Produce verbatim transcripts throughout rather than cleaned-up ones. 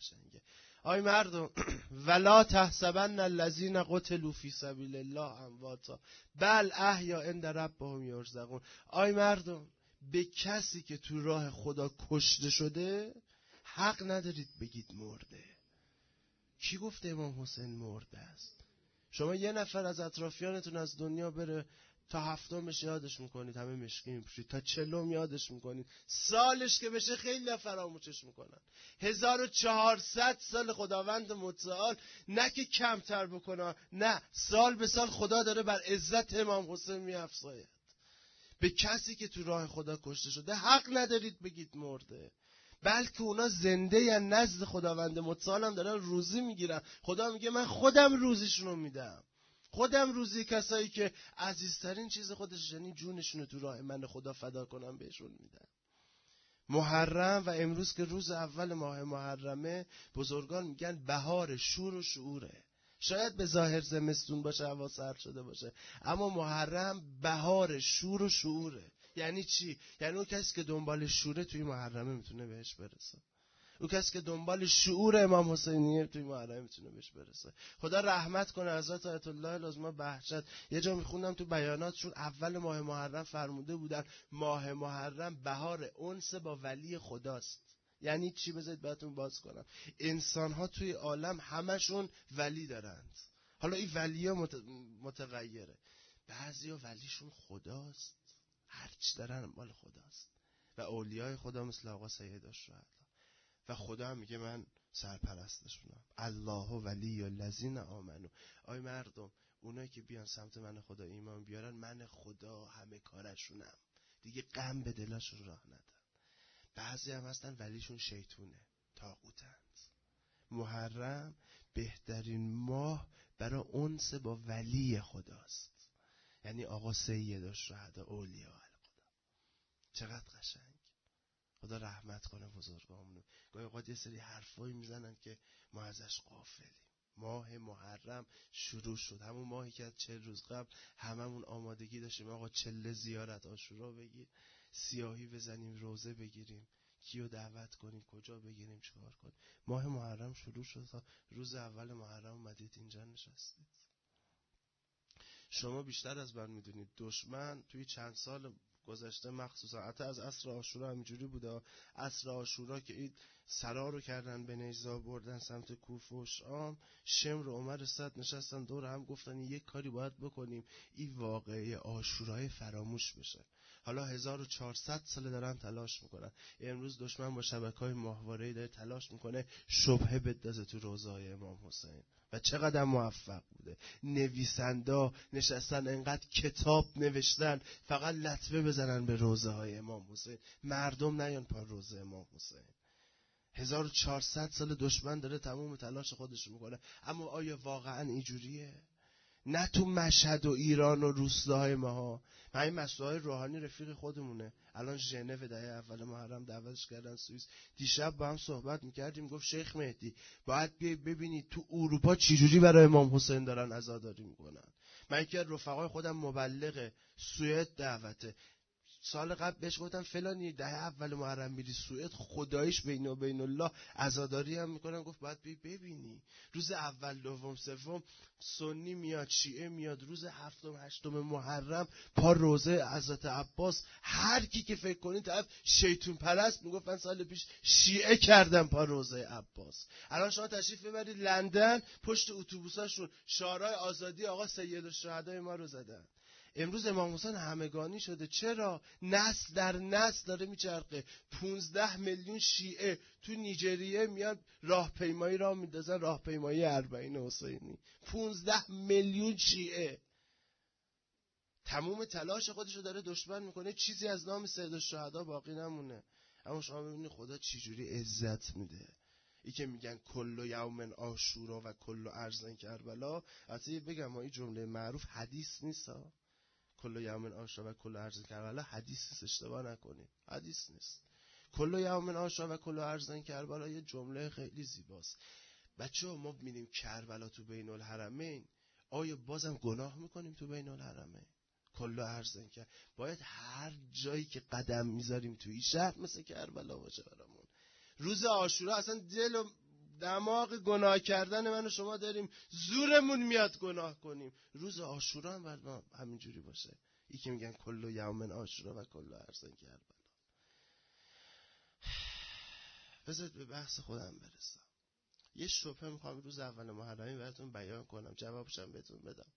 قشنگه. آی مردم ولا تحسبن الذین قتلوا فی سبیل الله امواتا بل احیاء عند ربهم یرزقون. آی مردم به کسی که تو راه خدا کشته شده حق ندارید بگید مرده. کی گفته امام حسین مرده است؟ شما یه نفر از اطرافیانتون از دنیا بره تا هفتمش یادش میکنید همه مشکی میپوشید، تا چلم یادش میکنید، سالش که بشه خیلی فراموشش میکنن. هزار و چهارصد سال خداوند متعال نه که کمتر بکنه، نه، سال به سال خدا داره بر عزت امام حسین میافزاید. به کسی که تو راه خدا کشته شده حق ندارید بگید مرده، بلکه اونا زنده یا نزد خداوند متعال هم دارن روزی میگیرن. خدا میگه من خودم روزیشونو میدم، خودم روزی کسایی که عزیزترین چیز خودش یعنی جونشونو تو راه من خدا فدا کنم بهشون میدم. محرم و امروز که روز اول ماه محرمه، بزرگان میگن بهار شور و شعوره. شاید به ظاهر زمستون باشه، هوا سرد شده باشه، اما محرم بهار شور و شعوره. یعنی چی؟ یعنی اون کسی که دنبال شوره توی محرمه میتونه بهش برسه. اون کسی که دنبال شعور امام حسینیه توی محرم میتونه بهش برسه. خدا رحمت کنه حضرت آیت الله لازمه بهجت. یه جا میخوندم تو بیاناتشون اول ماه محرم فرموده بودن ماه محرم بهار انس با ولی خداست. یعنی چی؟ بذارید براتون باز کنم. انسان ها توی عالم همشون ولی دارند. حالا این ولی ها مت... متغیره. بعضی ها ولیشون خداست، هرچی دارن مال خداست، و اولیای خدا مثل آقا سید الشهدا. و خدا هم میگه من سرپرستشونم. الله ولی الذین آمنو. آی مردم اونایی که بیان سمت من خدا ایمان بیارن، من خدا همه کارشونم، دیگه غم به دلاشون راه ندن. بعضی هم هستن ولیشون شیطونه، طاغوتند. محرم بهترین ماه برای انس با ولی خداست، یعنی آقا سید الشهدا اولیاء خدا. چقدر قشنگ. خدا رحمت کنه بزرگامونو. گاهی اوقات یه سری حرفایی میزنن که ما ازش غافلیم. ماه محرم شروع شد، همون ماهی که از چهل روز قبل هممون آمادگی داشتیم آقا چله زیارت عاشورا بگیر، سیاهی بزنیم، روزه بگیریم، کیو دعوت کنیم، کجا بگیریم، چیکار کنیم. ماه محرم شروع شد، تا روز اول محرم اومدید اینجا نشستید. شما بیشتر از من میدونید دشمن توی چند سال گذشته مخصوصا حتی از عصر عاشورا همینجوری بوده. عصر عاشورا که این سرا رو کردن به نیزا بردن سمت کوفه و شام، شمر و عمر صد نشستن دور هم گفتن یک کاری باید بکنیم این واقعه عاشورای فراموش بشه. حالا هزار و چهارصد ساله دارن تلاش میکنن. امروز دشمن با شبکه‌های ماهواره‌ای داره تلاش میکنه شبهه بندازه تو روضه‌های امام حسین. و چقدر موفق بوده. نویسندا نشستن انقدر کتاب نوشتن فقط لطمه بزنن به روضه های امام حسین، مردم نیان پا روضه امام حسین. هزار و چهارصد سال دشمن داره تمام تلاش خودش میکنه، اما آیا واقعا اینجوریه؟ نه تو مشهد و ایران و روستاهای ماها. من این مسئله روحانی رفیق خودمونه، الان ژنو دهه اول محرم دعوتش کردن سوئیس. دیشب با هم صحبت میکردیم، گفت شیخ مهدی باید بیای ببینید تو اروپا چجوری برای امام حسین دارن عزاداری میکنن. من که رفقای خودم مبلغ سوئد دعوته، سال قبل بهش گفتم فلانی دهه اول محرم میری سوئد، خداییش بین و بین الله عزاداری هم میکنن. گفت باید بی ببینی روز اول دوم سوم سنی میاد، شیعه میاد، روز هفتم هشتم محرم پا روزه حضرت عباس. هر کی که فکر کنید طرف شیطون پرست میگفتن سال پیش شیعه کردن پا روزه عباس. الان شما تشریف ببرید لندن، پشت اتوبوساشون شعارهای آزادی آقا سید الشهدای ما رو زدن. امروز امام حسین همگانی شده. چرا؟ نسل در نسل داره میچرخه. پونزده میلیون شیعه تو نیجریه میاد راهپیمایی راه میندازن، راهپیمایی اربعین حسینی. پونزده میلیون شیعه. تمام تلاش خودشو داره دشمن میکنه، چیزی از نام سید الشهدا باقی نمونه. اما شما ببینید خدا چجوری عزت میده. ای که میگن کل یوم عاشورا و کل ارض کربلا. البته بگم ما این جمله معروف حدیث نیست ها. کل یوم عاشورا و کل ارض کربلا حدیث نیست، اشتباه نکنید، حدیث نیست. کل یوم عاشورا و کل ارض کربلا یه جمله خیلی زیباست. بچه‌ها ما می‌بینیم کربلا تو بین الحرمین، آیا بازم گناه میکنیم تو بین الحرمین؟ کل ارض کربلا باید هر جایی که قدم میذاریم توی شهر مثل کربلا باشه برامون. روز عاشورا اصلا دل و دماغ گناه کردن من و شما داریم، زورمون میاد گناه کنیم. روز عاشورا هم باید همینجوری باشه. یکی میگن کل یوم عاشورا و کل ارزن کربلا. بذارید به بحث خودم برسم. یه شبهه میخوام روز اول محرمی براتون بیان کنم، جوابشم بهتون بدم.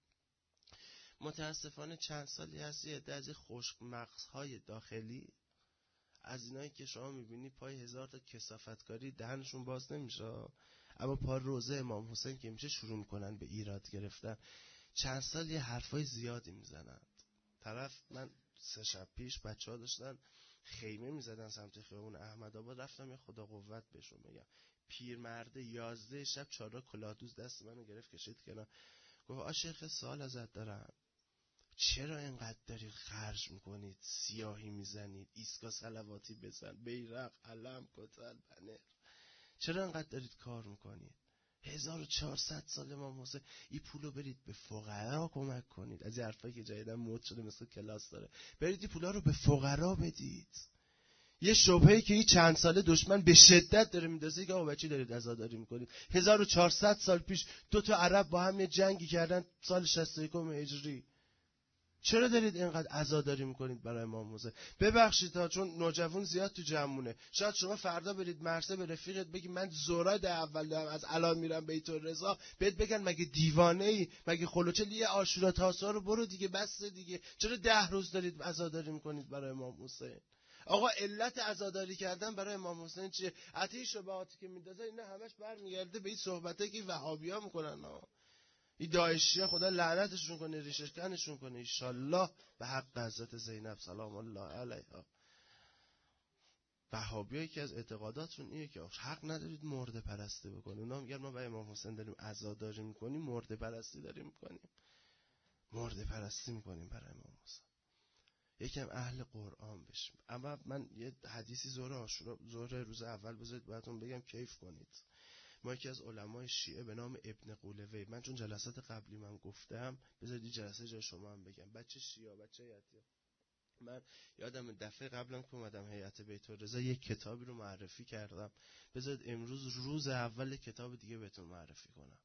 متاسفانه چند سالی هست یه عده از خشک مغزهای داخلی، از اینایی که شما میبینی پای هزار تا کثافتکاری دهنشون باز نمیشه، اما پا روزه امام حسین که میشه شروع میکنن به ایراد گرفتن. چند سال یه حرفای زیادی میزنن. طرف من سه شب پیش بچه ها داشتن خیمه میزدن سمت خیابون احمدآباد، رفتم یه خدا قوت بهشون بگم. پیرمرده یازده شب چهار کلادوز دست منو گرفت کشید کنار، گفت آ شیخ سوال ازت دارم، چرا اینقدر دارید خرج میکنید، سیاهی میزنید، ایستگاه صلواتی بزن، بیرق، علم، کتل، بنر، چرا اینقدر دارید کار میکنید؟ هزار و چهارصد سال امام حسین، این پولو برید به فقرا کمک کنید. از این حرفایی که جدیدن مد شده مثل کلاس داره، برید این پولا رو به فقرا بدید. یه شبهه‌ای که این چند ساله دشمن به شدت داره میندازه که آقا بچی دارید عزاداری میکنید. هزار و چهارصد سال پیش دو تا عرب با هم یه جنگی کردن سال شصت و یک هجری. چرا دارید اینقدر عزاداری میکنید برای امام حسین؟ ببخشید ها، چون نوجوان زیاد تو جمعونه. شاید شما فردا برید مرسه به رفیقت بگی من زورا ده اول دارم از الان میرم بیت الرضا، بهت بگن مگه دیوانه ای؟ مگه خلوچه لیه عاشورا تاسوعا رو برو دیگه، بس دیگه. چرا ده روز دارید عزاداری میکنید برای امام حسین؟ آقا علت عزاداری کردن برای امام حسین چیه؟ عطیه شبهاتی که میندازه اینا همش برمیگرده به این صحبته که وهابی‌ها میکنن ها. این داعشی‌ها خدا لعنتشون کنه، ریشش کنشون کنه ان شاءالله، به حق حضرت زینب سلام الله علیها. وهابی‌ها یکی از اعتقاداتشون اینه که حق ندارید مرده پرستی بکنید. اونا میگن ما برای امام حسین داریم عزاداری میکنیم، مرده پرستی داریم میکنیم، مرده پرستی میکنیم برای امام حسین. یکم اهل قرآن بشیم. اما من یه حدیثی ظهر عاشورا ظهر روز اول بذارید براتون بگم کیف کنید. ما یکی از علمای شیعه به نام ابن قولوی، من چون جلسات قبلی من گفتم بذارید جلسه جای شما هم بگم، بچه شیعه بچه یتیم، من یادم دفعه قبلم که اومدم هیئت بیت الرضا یک کتابی رو معرفی کردم، بذارید امروز روز اول کتاب دیگه بهتون معرفی کنم.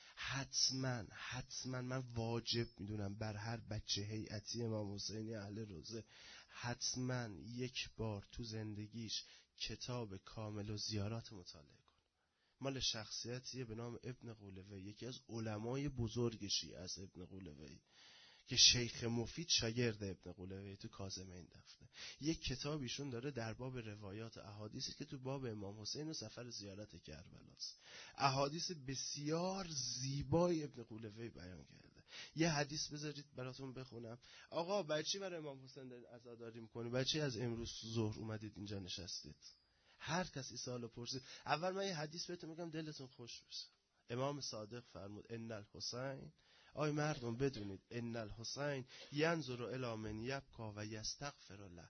حتما حتما من واجب میدونم بر هر بچه هیئتی امام حسینی اهل روزه حتما یک بار تو زندگیش کتاب کامل و زیارات مطالعه کنه. مال شخصیتیه به نام ابن قولوی، یکی از علمای بزرگ شیعه است ابن قولوی، که شیخ مفید شاگرد ابن قولوی تو کاظمین دفنه. یک کتابیشون داره در باب روایات احادیثی که تو باب امام حسین و سفر زیارت کربلاست. احادیث بسیار زیبای ابن قولوی بیان کرده. یه حدیث بذارید براتون بخونم. آقا بچی برای امام حسین دارید عزاداری میکنید؟ بچی از امروز ظهر اومدید اینجا نشستید؟ هر کسی سوالو پرسید. اول من یه حدیث بهتون میگم دلتون خوش بشه. امام صادق فرمود ان الحسین، آی مردم بدونید ان الحسین ینظر الی من یبکا و یستغفر له.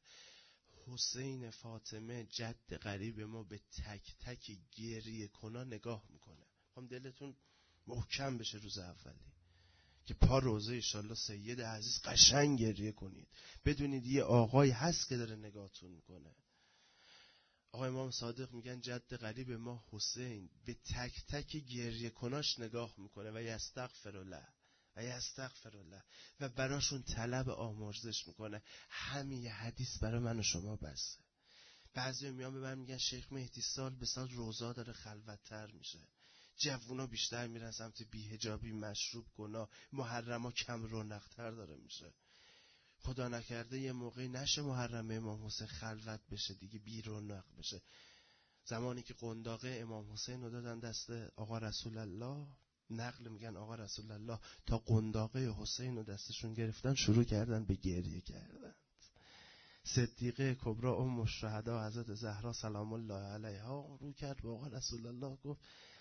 حسین فاطمه جد قریب ما به تک تک گریه کنا نگاه میکنه. هم دلتون محکم بشه روز اولی که پا روزه انشالله سید عزیز قشنگ گریه کنید، بدونید یه آقای هست که داره نگاهتون میکنه. آقای امام صادق میگن جد قریب ما حسین به تک تک گریه کناش نگاه میکنه و یستغفر له و یستغفر له و براشون طلب آمرزش میکنه. همین یه حدیث برای من و شما بسه. بعضی میان به من میگن شیخ مهدی سال به سال روزا داره خلوت‌تر میشه، جوونا بیشتر میرن سمت بی‌حجابی، مشروب، گناه، محرما کم رونق‌تر داره میشه. خدا نکرده یه موقعی نشه محرم امام حسین خلوت بشه دیگه، بی رونق بشه. زمانی که قنداقه امام حسین رو دادن دست آقا رسول الله، نقل میگن آقا رسول الله تا قنداقه حسین رو دستشون گرفتن شروع کردن به گریه کردن. صدیقه کبری ام الشهدا حضرت زهرا سلام الله علیها رو کرد به آقا رسول الله، گفت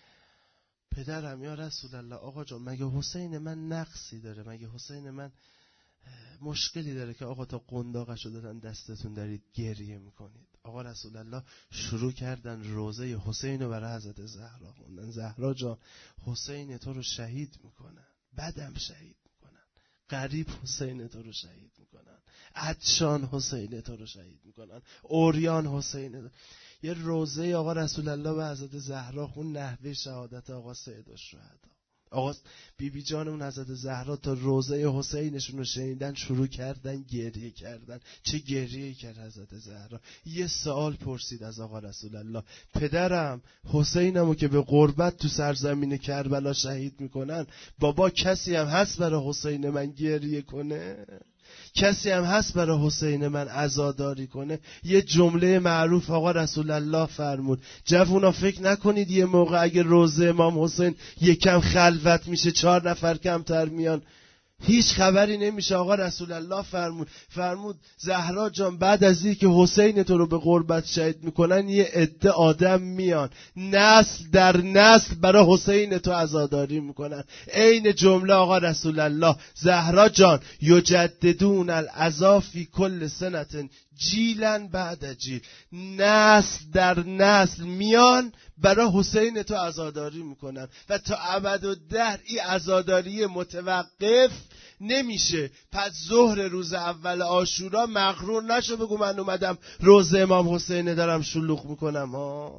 پدرم یا رسول الله، آقا جان مگه حسین من نقصی داره؟ مگه حسین من مشکلی داره که آقا تا قنداقشو دادن دستتون دارید گریه میکنید؟ آقا رسول الله شروع کردن روزه حسین رو برای حضرت زهرا خوندن. زهرا جان حسین تو رو شهید میکنن، بعدم شهید میکنن، قریب حسین تو رو شهید میکنن، عطشان حسین تو رو شهید میکنن، اوریان حسین تو... یه روضه آقا رسول الله به حضرت زهرا خون، نحوه شهادت آقا سید الشهدا. آقا بی بی جانمون حضرت زهرا تا روضه حسینشون رو شنیدن شروع کردن گریه کردن. چه گریه کرد حضرت زهرا. یه سوال پرسید از آقا رسول الله، پدرم حسینمو که به غربت تو سرزمین کربلا شهید میکنن، بابا کسی هم هست برای حسین من گریه کنه؟ کسی هم هست برای حسین من عزاداری کنه؟ یه جمله معروف آقا رسول الله فرمود، جوونا فکر نکنید یه موقع اگه روضه امام حسین یکم خلوت میشه چهار نفر کمتر میان هیچ خبری نمیشه. آقا رسول الله فرمود فرمود زهرا جان، بعد از این که حسین تو رو به غربت شهید میکنن یه عده آدم میان نسل در نسل برای حسین تو عزاداری میکنن. عین جمله آقا رسول الله، زهرا جان یجددون العزا فی کل سنة جیلا بعد جیل، نسل در نسل میان برای حسین تو عزاداری میکنن و تا ابد و دهر این عزاداری متوقف نمیشه. پس ظهر روز اول عاشورا مغرور نشو بگو من اومدم روضه امام حسین دارم شلوغ میکنم ها.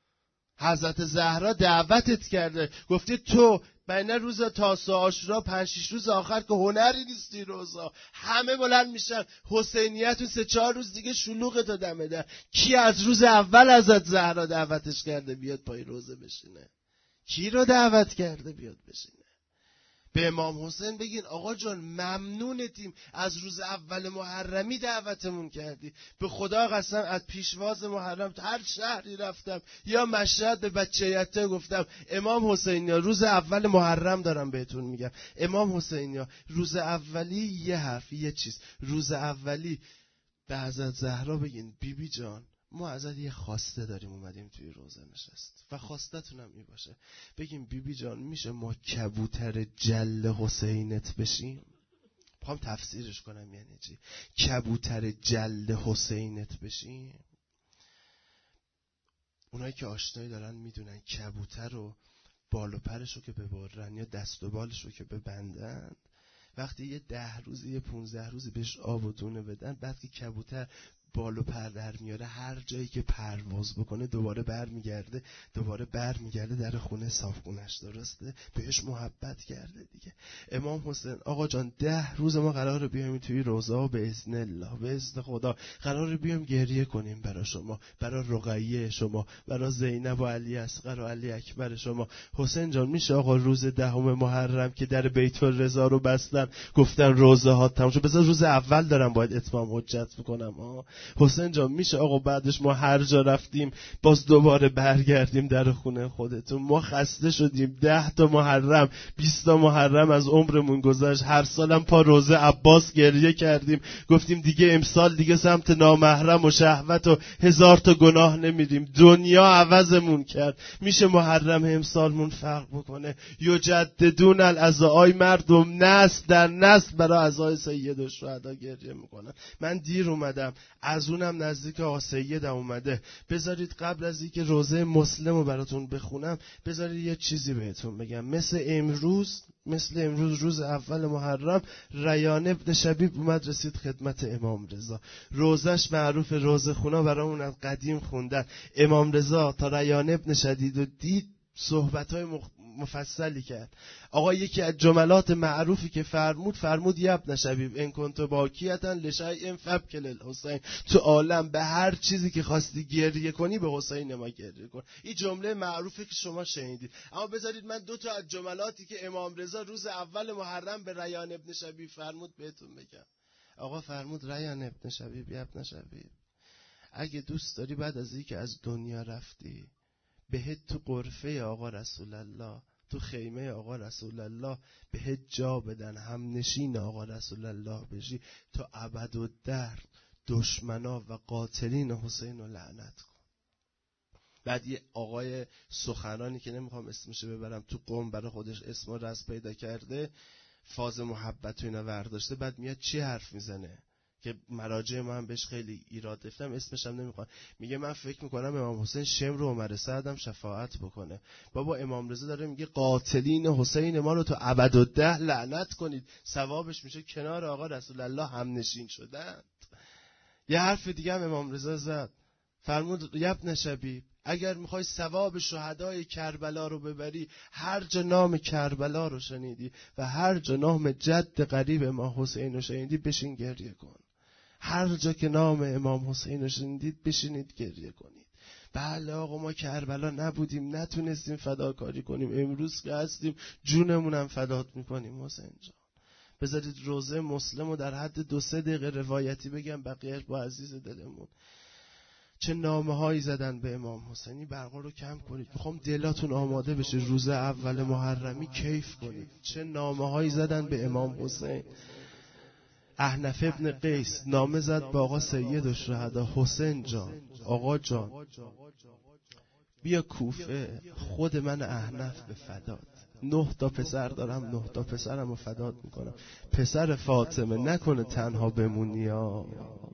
حضرت زهرا دعوتت کرده، گفتی تو بین روز تاسوعا عاشورا پنج شش روز آخر که هنری نیستی روزا همه بلند میشن حسینیتون سه چهار روز دیگه شلوغت رو دمه ده. کی از روز اول حضرت زهرا دعوتش کرده بیاد پای روزه بشینه؟ کی رو دعوت کرده بیاد بشینه؟ به امام حسین بگین آقا جان ممنونتیم از روز اول محرمی دعوتمون کردی. به خدا قسم از پیشواز محرم هر شهری رفتم یا مشهد به بچه یته گفتم امام حسینیا روز اول محرم دارم بهتون میگم، امام حسینیا روز اولی یه حرف یه چیز، روز اولی به حضرت زهرا بگین بی بی جان ما ازت یه خواسته داریم اومدیم توی روزه نشست و خواستتون هم این باشه، بگیم بی بی جان میشه ما کبوتر جل حسینت بشیم؟ میخوام تفسیرش کنم یعنی چی کبوتر جل حسینت بشیم. اونایی که آشنایی دارن میدونن کبوتر رو بال و پرش رو که ببرن یا دست و بالش رو که ببندن، وقتی یه ده روزی یه پونزده روزی بهش آب و دونه بدن، بعد که کبوتر بال و پر در میاره هر جایی که پرواز بکنه دوباره بر میگرده دوباره بر میگرده در خونه صافخونش، درسته؟ بهش محبت کرده دیگه. امام حسین آقا جان ده روز ما قراره بیایم توی روضه و به اذن الله به اذن خدا قراره بیایم گریه کنیم برای شما، برای رقیه شما، برای زینب و علی اصغر و علی اکبر شما. حسین جان میشه آقا روز دهم محرم که در بیت الرضا رو بستن گفتن روضه ها تموم شد، بذار روز اول دارم باید اتمام حجت بکنم ها. حسین جان میشه آقا بعدش ما هر جا رفتیم باز دوباره برگردیم در خونه خودتون؟ ما خسته شدیم، ده تا محرم بیست تا محرم از عمرمون گذشت، هر سالم پا روزه عباس گریه کردیم گفتیم دیگه امسال دیگه سمت نامحرم و شهوت و هزار تا گناه نمیریم، دنیا عوضمون کرد. میشه محرم امسالمون فرق بکنه؟ یجددون العزا، مردم نسل در نسل برای عزای سید الشهدا گریه میکنن. من دیر اومدم از اونم نزدیک آقا سیدم اومده، بذارید قبل از اینکه روضه مسلم رو براتون بخونم بذارید یه چیزی بهتون بگم. مثل امروز مثل امروز روز اول محرم ریان ابن شبیب اومد رسید خدمت امام رضا، روزش معروف روزه خونا برامون از قدیم خوندن. امام رضا تا ریان ابن شدید و دید صحبت‌های مخ... مفصلی کرد. آقا یکی از جملات معروفی که فرمود فرمود یا ابن شبیب ان کنت باکیتا لشیء فابکل الحسین، تو عالم به هر چیزی که خواستی گریه کنی به حسین ما گریه کن. این جمله معروفی که شما شنیدید. اما بذارید من دو تا از جملاتی که امام رضا روز اول محرم به ریان ابن شبیب فرمود بهتون بگم. آقا فرمود ریان ابن شبیب یا ابن شبیب اگه دوست داری بعد از اینکه از دنیا رفتی بهت تو غرفه آقا رسول الله تو خیمه آقا رسول الله بهت جا بدن، هم نشین آقا رسول الله بشی، تا ابد و دهر دشمنا و قاتلین حسین رو لعنت کن. بعد یه آقای سخنرانی که نمیخوام اسمشو ببرم تو قوم برای خودش اسم و رسم پیدا کرده، فاز محبت و اینا ورداشته، بعد میاد چی حرف میزنه که مراجع ما هم بهش خیلی ایراد گرفتم، اسمش هم نمیخوام. میگه من فکر میکنم امام حسین شمر و عمر سعد هم شفاعت بکنه. بابا امام رضا داره میگه قاتلین حسین ما رو تو ابد و ده لعنت کنید، ثوابش میشه کنار آقا رسول الله هم نشین شدن. یه حرف دیگه هم امام رضا زد، فرمود یبن شبیب اگر میخوای ثواب شهدای کربلا رو ببری، هر جا نام کربلا رو شنیدی و هر جا نام جد قریب ما حسین رو شنیدی بشین گریه کن. هر جا که نام امام حسین رو شنیدید بشینید گریه کنید. بله آقا ما کربلا نبودیم، نتونستیم فداکاری کنیم، امروز که هستیم جونمونم فدات میکنیم حسین جان. بذارید روزه مسلم رو در حد دو سه دقیقه روایتی بگم، بقیهش با عزیز دلمون. چه نامه هایی زدن به امام حسینی، برقا رو کم کنید، میخوام دلاتون آماده بشه روز اول محرمی کیف کنید. چه نامه هایی زدن به امام حسین. احنف ابن قیس نامه زد به آقا سید الشهدا، حسین جان، آقا جان بیا کوفه، خود من احنف به فدات، نه تا پسر دارم، نه تا پسرم رو فدات میکنم، پسر فاطمه نکنه تنها بمونی ها.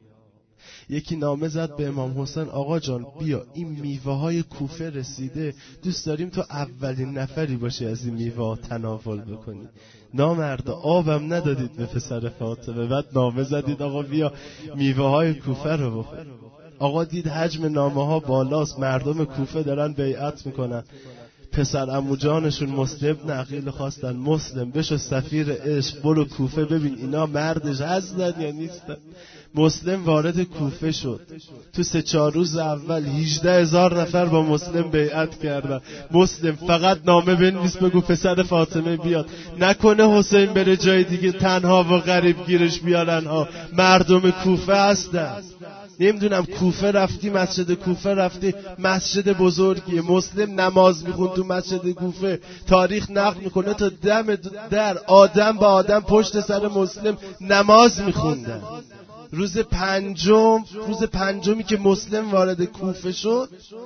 یکی نامه زد به امام حسین، آقا جان بیا این میوه های کوفه رسیده، دوست داریم تو اولین نفری باشی از این میوه ها تناول بکنی. نامردا آبم ندادید به پسر فاطمه، بعد نامه زدید آقا بیا میوه های کوفه رو بخور. آقا دید حجم نامه ها بالاست، مردم کوفه دارن بیعت میکنن. پسر عمو جانشون مسلم ابن عقیل خواستن، مسلم بشو سفیر عشق، برو کوفه ببین اینا مردش هستن یا نیستن. مسلم وارد کوفه شد، تو سه چهار روز اول هجده هزار نفر با مسلم بیعت کردن. مسلم فقط نامه بنویس بگو پسر فاطمه بیاد، نکنه حسین بره جای دیگه تنها و غریب گیرش بیارن ها، مردم کوفه هستن. نمیدونم کوفه رفتی، مسجد کوفه رفتی، مسجد بزرگیه، مسلم نماز میخوند تو مسجد کوفه. تاریخ نقل میکنه تا دم در آدم با آدم پشت سر مسلم نماز میخوندن. روز پنجم روز پنجمی که مسلم وارد کوفه شد،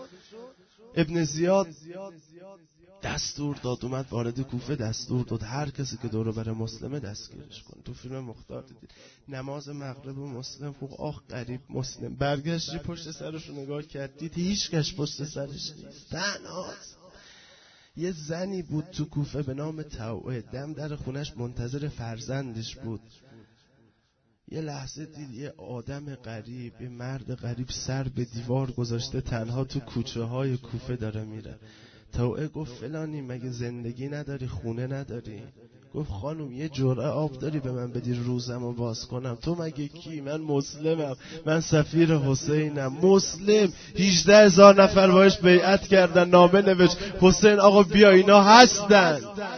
ابن زیاد دستور داد، اومد وارد کوفه دستور داد هر کسی که دور بر مسلمه دستگیرش کن. تو فیلم مختار دیدید نماز مغرب مسلم خوب آخ قریب مسلم برگشتی پشت سرش رو نگاه کردید هیچ کس پشت سرش نیست، تنهاست. یه زنی بود تو کوفه به نام توعه، دم در خونش منتظر فرزندش بود. یه لحظه دید یه آدم غریب، یه مرد غریب سر به دیوار گذاشته تنها تو کوچه های کوفه داره میره. توعه گفت فلانی مگه زندگی نداری، خونه نداری؟ گفت خانم یه جرعه آب داری به من بدی روزمو باز کنم؟ تو مگه کی؟ من مسلمم، من سفیر حسینم. مسلم هجده هزار نفر باش بیعت کردن، نامه نوشت حسین آقا بیا اینا هستن.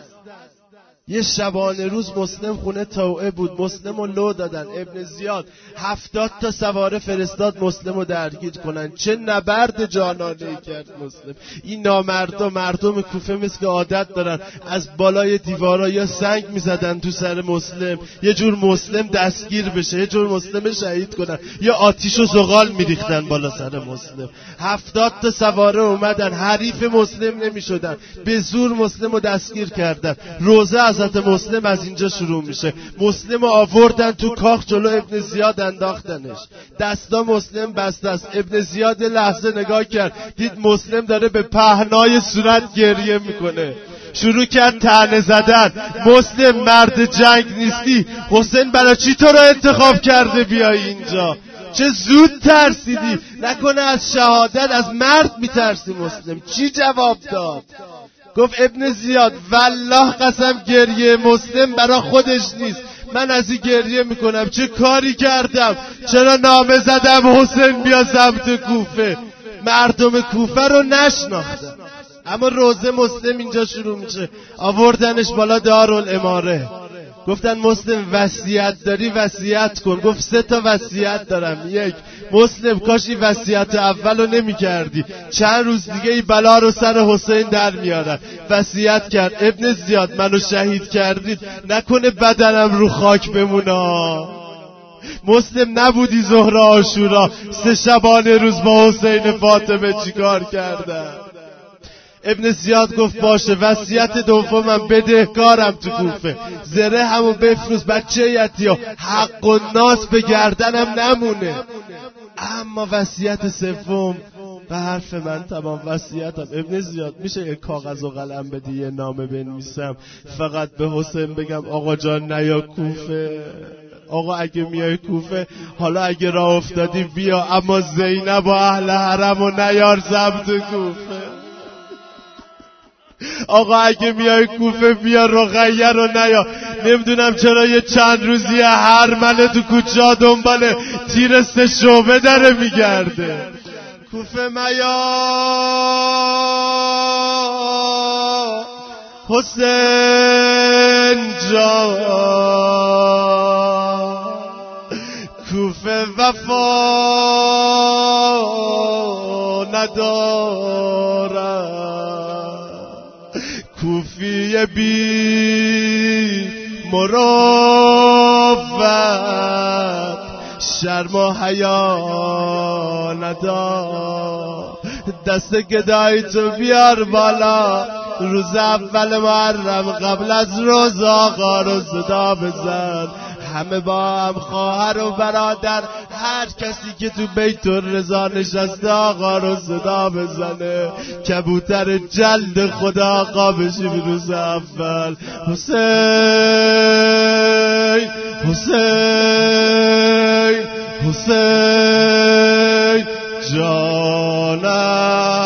یه شبانه روز مسلم خونه توعه بود، مسلم رو لو دادن. ابن زیاد هفتاد تا سواره فرستاد مسلم رو درگیر کنن. چه نبرد جانانه‌ای کرد مسلم. این نامردا مردم کوفه مثل که عادت دارن از بالای دیوارا یا سنگ میزدن تو سر مسلم، یه جور مسلم دستگیر بشه، یه جور مسلم شهید کنن، یا آتیش و زغال میریختن بالا سر مسلم. هفتاد تا سواره اومدن، حریف مسلم نمیشدن، به زور مسلم رو دستگیر کردن. روزه حضرت مسلم از اینجا شروع میشه. مسلم رو آوردن تو کاخ جلو ابن زیاد انداختنش، دستا مسلم بسته است. ابن زیاد لحظه نگاه کرد، دید مسلم داره به پهنای صورت گریه میکنه، شروع کرد طعنه زدن. مسلم مرد جنگ نیستی، حسین برای چی تو رو انتخاب کرده بیای اینجا؟ چه زود ترسیدی، نکنه از شهادت از مرد میترسی؟ مسلم چی جواب داد؟ گفت ابن زیاد والله قسم گریه مسلم برا خودش نیست، من از این گریه میکنم چه کاری کردم، چرا نامه زدم حسین بیا سمت کوفه، مردم کوفه رو نشناختم. اما روزه مسلم اینجا شروع میشه. آوردنش بالا دارالاماره، گفتن مسلم وصیت داری وصیت کن. گفت سه تا وصیت دارم. یک، مسلم کاش این وصیت اولو نمی کردی، چند روز دیگه این بلا رو سر حسین در میارن. وصیت کرد ابن زیاد منو شهید کردید نکنه بدنم رو خاک بمونه. مسلم نبودی ظهر عاشورا سه شبانه روز با حسین فاطمه چیکار کردن؟ ابن زیاد گفت باشه وصیت دومم بدهکارم تو کوفه، زره همو بفروز بچه یتیا، حق و ناس به گردنم نمونه. اما وصیت سوم به حرف من تمام وصیتم. ابن زیاد میشه یک کاغذ و قلم بدی یه نامه بنویسم فقط به حسین بگم آقا جان نیا کوفه؟ آقا اگه میای کوفه، حالا اگه راه افتادی بیا، اما زینب و اهل حرم و نیار ضبط کوفه. آقا اگه میای کوفه بیا رقیه رو نیا. نمیدونم چرا یه چند روزی هر منه تو کوچه ها دنبال تیر سه شعبه داره میگرده. کوفه میا حسین جان، کوفه وفا ندارد، کوفی بی مروت شرم و حیا ندار. دست گدای تو بیار بالا، روز اول محرم قبل از روز آقا رو صدا بزن. همه با هم خواهر و برادر، هر کسی که تو بیت الرضا نشسته آقا رو صدا بزنه. کبوتر جلد خدا آقا بشیم روز اول. حسین حسین حسین جانم.